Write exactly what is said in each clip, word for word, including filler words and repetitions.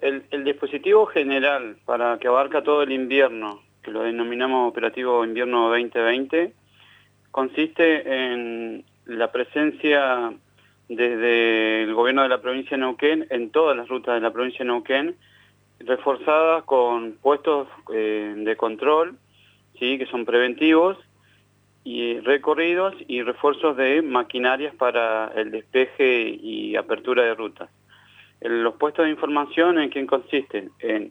el, el dispositivo general para que abarca todo el invierno, que lo denominamos Operativo Invierno veinte veinte, consiste en la presencia desde el gobierno de la provincia de Neuquén en todas las rutas de la provincia de Neuquén, reforzadas con puestos eh, de control, ¿sí?, que son preventivos, y recorridos y refuerzos de maquinarias para el despeje y apertura de rutas. Los puestos de información, ¿en qué consisten? En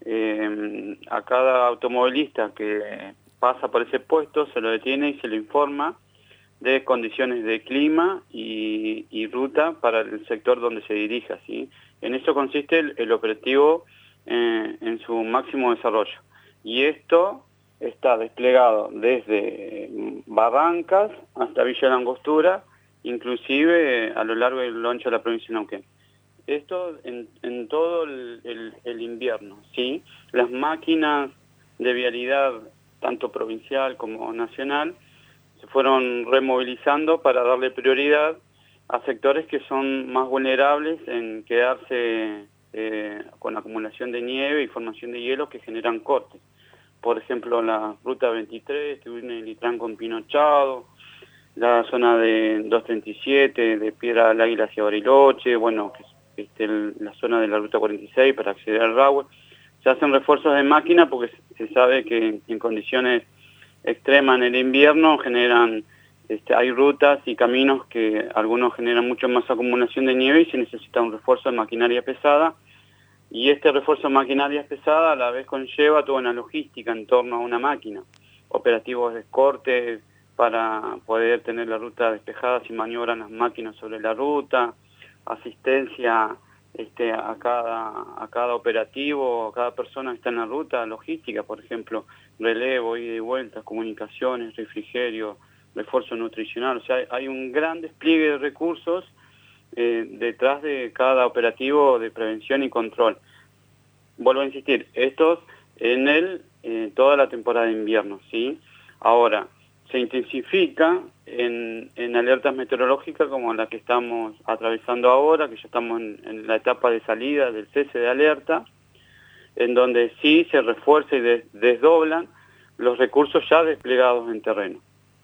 eh, a cada automovilista que pasa por ese puesto se lo detiene y se le informa de condiciones de clima y, y ruta para el sector donde se dirija, ¿sí? En eso consiste el, el operativo eh, en su máximo desarrollo. Y esto está desplegado desde Barrancas hasta Villa La Angostura, inclusive a lo largo y lo ancho de la provincia de Neuquén. Esto en, en todo el, el, el invierno, ¿sí? Las máquinas de vialidad, tanto provincial como nacional, se fueron removilizando para darle prioridad a sectores que son más vulnerables en quedarse eh, con acumulación de nieve y formación de hielo que generan cortes. Por ejemplo, la ruta veintitrés, Turbina y Litrán con Pinochado, la zona de doscientos treinta y siete, de Piedra del Águila hacia Bariloche, bueno, que es este, la zona de la ruta cuarenta y seis para acceder al Rahue. Se hacen refuerzos de máquina porque se sabe que en condiciones extremas en el invierno generan, este, hay rutas y caminos que algunos generan mucho más acumulación de nieve y se necesita un refuerzo de maquinaria pesada. Y este refuerzo de maquinaria pesada a la vez conlleva toda una logística en torno a una máquina, operativos de escorte para poder tener la ruta despejada si maniobran las máquinas sobre la ruta, asistencia este, a, cada, a cada operativo, a cada persona que está en la ruta, logística, por ejemplo, relevo, ida y vuelta, comunicaciones, refrigerio, refuerzo nutricional. O sea, hay, hay un gran despliegue de recursos Eh, detrás de cada operativo de prevención y control. Vuelvo a insistir, estos en el, eh, toda la temporada de invierno, ¿sí? Ahora, se intensifica en, en alertas meteorológicas como la que estamos atravesando ahora, que ya estamos en, en la etapa de salida del cese de alerta, en donde sí se refuerza y des, desdoblan los recursos ya desplegados en terreno.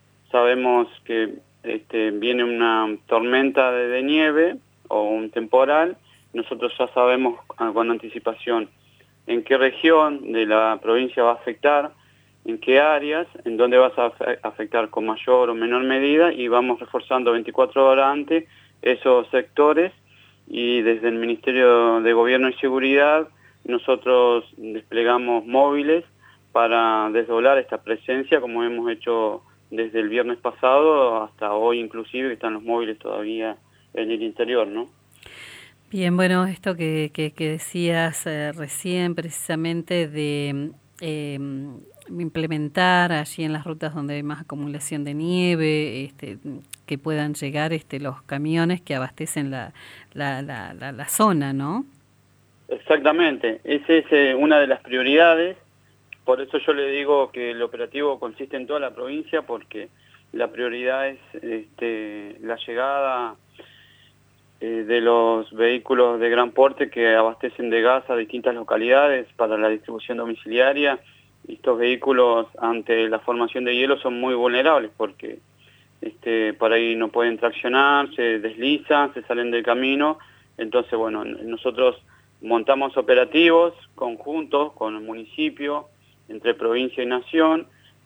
Sabemos que Este, viene una tormenta de, de nieve o un temporal, nosotros ya sabemos con anticipación en qué región de la provincia va a afectar, en qué áreas, en dónde va a afectar con mayor o menor medida y vamos reforzando veinticuatro horas antes esos sectores y desde el Ministerio de Gobierno y Seguridad nosotros desplegamos móviles para desdoblar esta presencia como hemos hecho desde el viernes pasado hasta hoy inclusive, que están los móviles todavía en el interior, ¿no? Bien, bueno, esto que, que, que decías eh, recién precisamente de eh, implementar allí en las rutas donde hay más acumulación de nieve, este, que puedan llegar este, los camiones que abastecen la, la, la, la, la zona, ¿no? Exactamente, esa es eh, una de las prioridades. Por eso yo le digo que el operativo consiste en toda la provincia, porque la prioridad es este, la llegada eh, de los vehículos de gran porte que abastecen de gas a distintas localidades para la distribución domiciliaria. Estos vehículos ante la formación de hielo son muy vulnerables porque este, por ahí no pueden traccionar, se deslizan, se salen del camino. Entonces, bueno, nosotros montamos operativos conjuntos con el municipio, entre provincia y nación,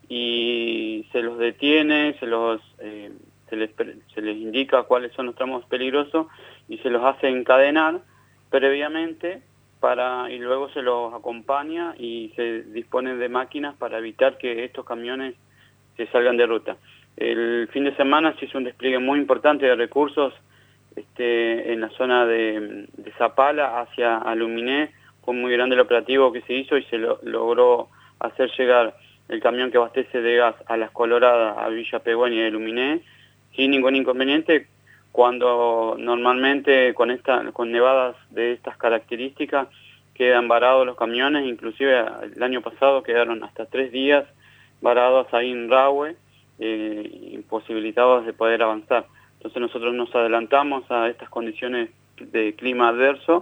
y se los detiene, se los eh, se les, se les indica cuáles son los tramos peligrosos y se los hace encadenar previamente para y luego se los acompaña y se disponen de máquinas para evitar que estos camiones se salgan de ruta. El fin de semana se hizo un despliegue muy importante de recursos este, en la zona de, de Zapala hacia Aluminé. Fue muy grande el operativo que se hizo y se lo, logró hacer llegar el camión que abastece de gas a Las Coloradas, a Villa Peguén y a Iluminé, sin ningún inconveniente, cuando normalmente con esta, con nevadas de estas características quedan varados los camiones, inclusive el año pasado quedaron hasta tres días varados ahí en Rahue, eh, imposibilitados de poder avanzar. Entonces nosotros nos adelantamos a estas condiciones de clima adverso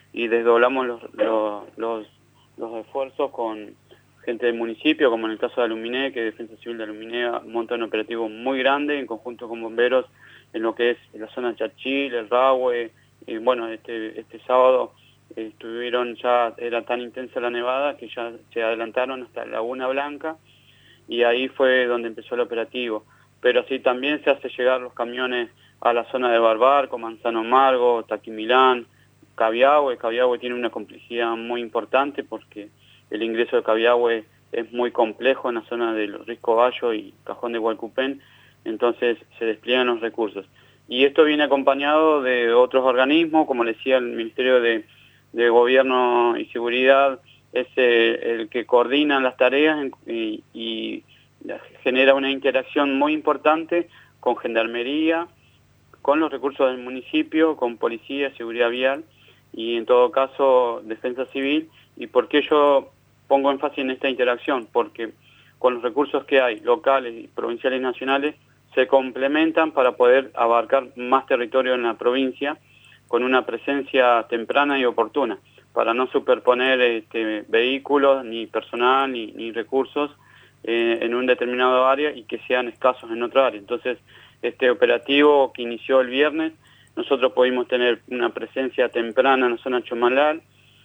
y desdoblamos los, los, los, los esfuerzos con gente del municipio, como en el caso de Aluminé, que Defensa Civil de Aluminé monta un operativo muy grande en conjunto con bomberos en lo que es la zona de Chachil, el Rahue, y bueno, este, este sábado eh, estuvieron ya, era tan intensa la nevada que ya se adelantaron hasta Laguna Blanca, y ahí fue donde empezó el operativo. Pero así también se hace llegar los camiones a la zona de Barbarco, Manzano Margo, Taquimilán, Cabiahue. Cabiahue tiene una complejidad muy importante porque el ingreso de Cabiahue es muy complejo en la zona del Risco Bayo y Cajón de Hualcupén, entonces se despliegan los recursos. Y esto viene acompañado de otros organismos, como le decía, el Ministerio de, de Gobierno y Seguridad es el, el que coordina las tareas y, y genera una interacción muy importante con Gendarmería, con los recursos del municipio, con Policía, Seguridad Vial y en todo caso Defensa Civil. ¿Y por qué yo pongo énfasis en esta interacción? Porque con los recursos que hay, locales, provinciales y nacionales, se complementan para poder abarcar más territorio en la provincia con una presencia temprana y oportuna, para no superponer este, vehículos, ni personal, ni, ni recursos eh, en un determinado área y que sean escasos en otra área. Entonces, este operativo que inició el viernes, nosotros pudimos tener una presencia temprana en la zona Chomalal,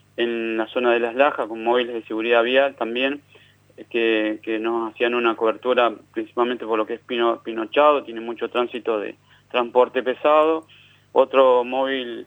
en la zona de Las Lajas, con móviles de seguridad vial también, que, que nos hacían una cobertura principalmente por lo que es Pino, Pinochado, tiene mucho tránsito de transporte pesado. Otro móvil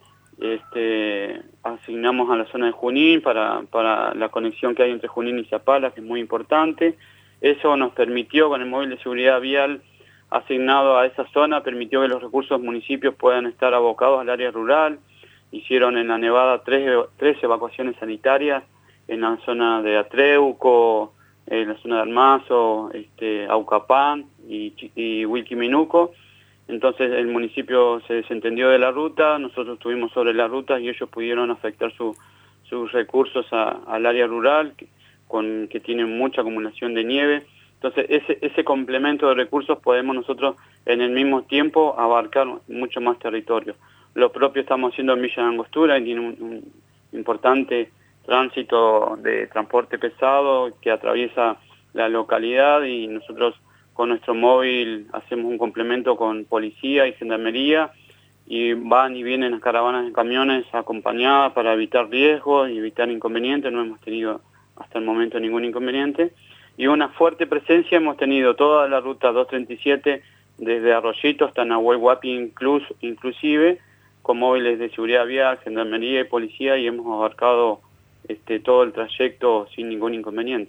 este, asignamos a la zona de Junín para, para la conexión que hay entre Junín y Zapala, que es muy importante. Eso nos permitió, con el móvil de seguridad vial asignado a esa zona, permitió que los recursos municipios puedan estar abocados al área rural. Hicieron en la Nevada tres, tres evacuaciones sanitarias en la zona de Atreuco, en la zona de Almazo, este, Aucapán y, y Wilquiminuco. Entonces el municipio se desentendió de la ruta, nosotros estuvimos sobre la ruta y ellos pudieron afectar su, sus recursos a, al área rural, que, con, que tiene mucha acumulación de nieve. Entonces ese, ese complemento de recursos podemos nosotros en el mismo tiempo abarcar mucho más territorio. Lo propio estamos haciendo en Villa de Angostura, y tiene un, un importante tránsito de transporte pesado que atraviesa la localidad, y nosotros con nuestro móvil hacemos un complemento con policía y gendarmería, y van y vienen las caravanas de camiones acompañadas para evitar riesgos y evitar inconvenientes. No hemos tenido hasta el momento ningún inconveniente. Y una fuerte presencia hemos tenido toda la ruta doscientos treinta y siete, desde Arroyito hasta Nahuel Huapi inclus, inclusive, con móviles de seguridad vial, gendarmería y policía, y hemos abarcado este, todo el trayecto sin ningún inconveniente.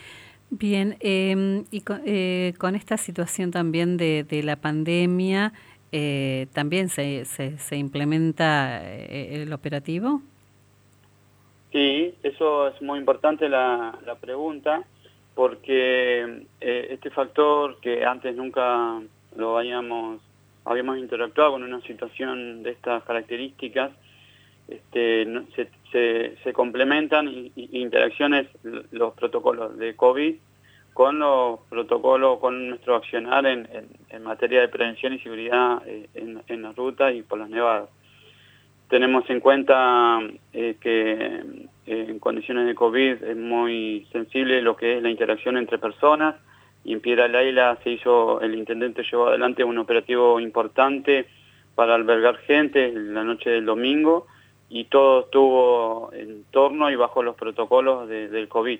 Bien, eh, y con, eh, con esta situación también de, de la pandemia, eh, ¿también se, se, se implementa eh, el operativo? Sí, eso es muy importante la, la pregunta, porque eh, este factor que antes nunca lo habíamos, habíamos interactuado con una situación de estas características, este, no, se, se, se complementan y, y interacciones los protocolos de COVID con los protocolos, con nuestro accionar en, en, en materia de prevención y seguridad eh, en, en la ruta y por las nevadas. Tenemos en cuenta eh, que eh, en condiciones de COVID es muy sensible lo que es la interacción entre personas, y en Piedra Laila se hizo, el intendente llevó adelante un operativo importante para albergar gente la noche del domingo, y todo estuvo en torno y bajo los protocolos de, del COVID.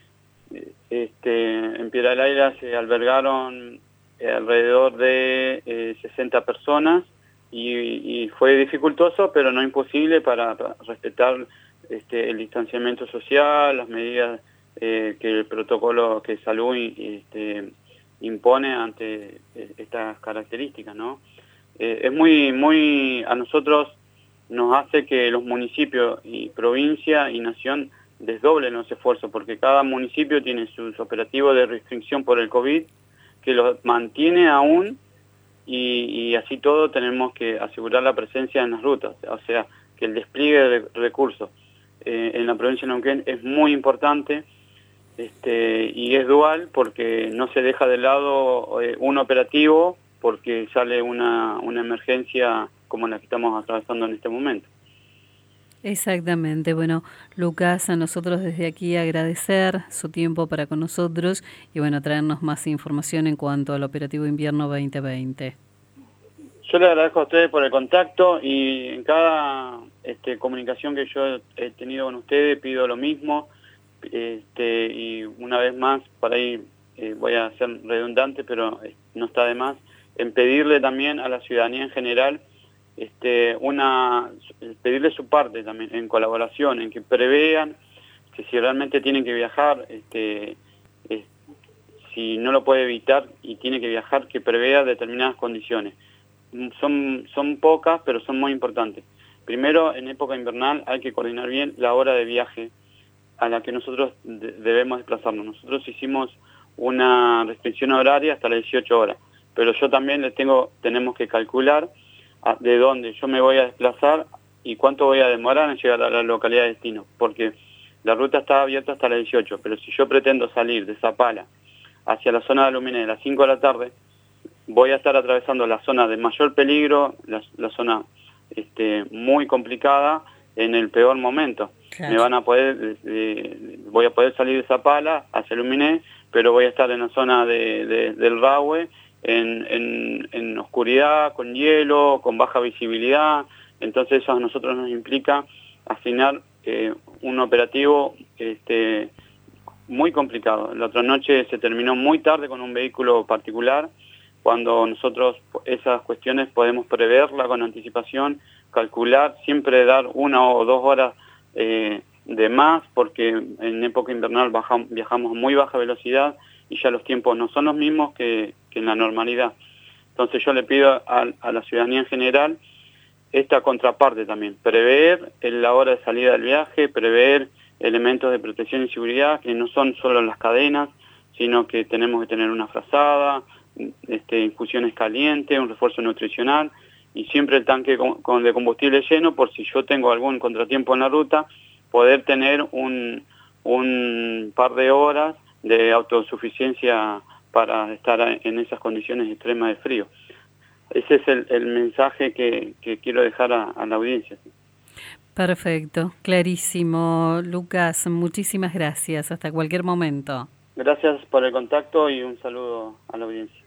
Este, en Piedra Laila se albergaron eh, alrededor de eh, sesenta personas, y, y fue dificultoso, pero no imposible, para, para respetar este, el distanciamiento social, las medidas eh, que el protocolo que salud este, impone ante eh, estas características, ¿no? Eh, es muy, muy, a nosotros nos hace que los municipios y provincia y nación desdoblen los esfuerzos, porque cada municipio tiene sus operativos de restricción por el COVID, que los mantiene aún, y, y así todo tenemos que asegurar la presencia en las rutas, o sea, que el despliegue de recursos eh, en la provincia de Neuquén es muy importante, este, y es dual, porque no se deja de lado eh, un operativo porque sale una, una emergencia como la que estamos atravesando en este momento. Exactamente. Bueno, Lucas, a nosotros desde aquí agradecer su tiempo para con nosotros y bueno, traernos más información en cuanto al operativo invierno veinte veinte. Yo le agradezco a ustedes por el contacto y en cada este, comunicación que yo he tenido con ustedes pido lo mismo, este, y una vez más, por ahí eh, voy a ser redundante, pero eh, no está de más, en pedirle también a la ciudadanía en general, este, una, pedirle su parte también en colaboración, en que prevean que si realmente tienen que viajar, este, eh, si no lo puede evitar y tiene que viajar, que prevea determinadas condiciones. Son, son pocas, pero son muy importantes. Primero, en época invernal hay que coordinar bien la hora de viaje a la que nosotros de, debemos desplazarnos. Nosotros hicimos una restricción horaria hasta las dieciocho horas, pero yo también les tengo, tenemos que calcular a, de dónde yo me voy a desplazar y cuánto voy a demorar en llegar a la localidad de destino, porque la ruta está abierta hasta las dieciocho, pero si yo pretendo salir de Zapala hacia la zona de Aluminé a las cinco de la tarde, voy a estar atravesando la zona de mayor peligro, la, la zona este, muy complicada en el peor momento. Claro. Me van a poder, eh, voy a poder salir de Zapala hacia Aluminé, pero voy a estar en la zona de, de, del Rahue, en, en, en oscuridad, con hielo, con baja visibilidad. Entonces eso a nosotros nos implica asignar eh, un operativo este, muy complicado. La otra noche se terminó muy tarde con un vehículo particular, cuando nosotros esas cuestiones podemos preverla con anticipación, calcular, siempre dar una o dos horas eh, de más, porque en época invernal bajamos, viajamos a muy baja velocidad y ya los tiempos no son los mismos que, que en la normalidad. Entonces yo le pido a, a la ciudadanía en general esta contraparte también, prever la hora de salida del viaje, prever elementos de protección y seguridad, que no son solo las cadenas, sino que tenemos que tener una frazada, Este, infusiones calientes, un refuerzo nutricional y siempre el tanque con, con de combustible lleno por si yo tengo algún contratiempo en la ruta, poder tener un, un par de horas de autosuficiencia para estar en esas condiciones extremas de frío. Ese es el, el mensaje que, que quiero dejar a, a la audiencia. Perfecto, clarísimo. Lucas, muchísimas gracias. Hasta cualquier momento. Gracias por el contacto y un saludo a la audiencia.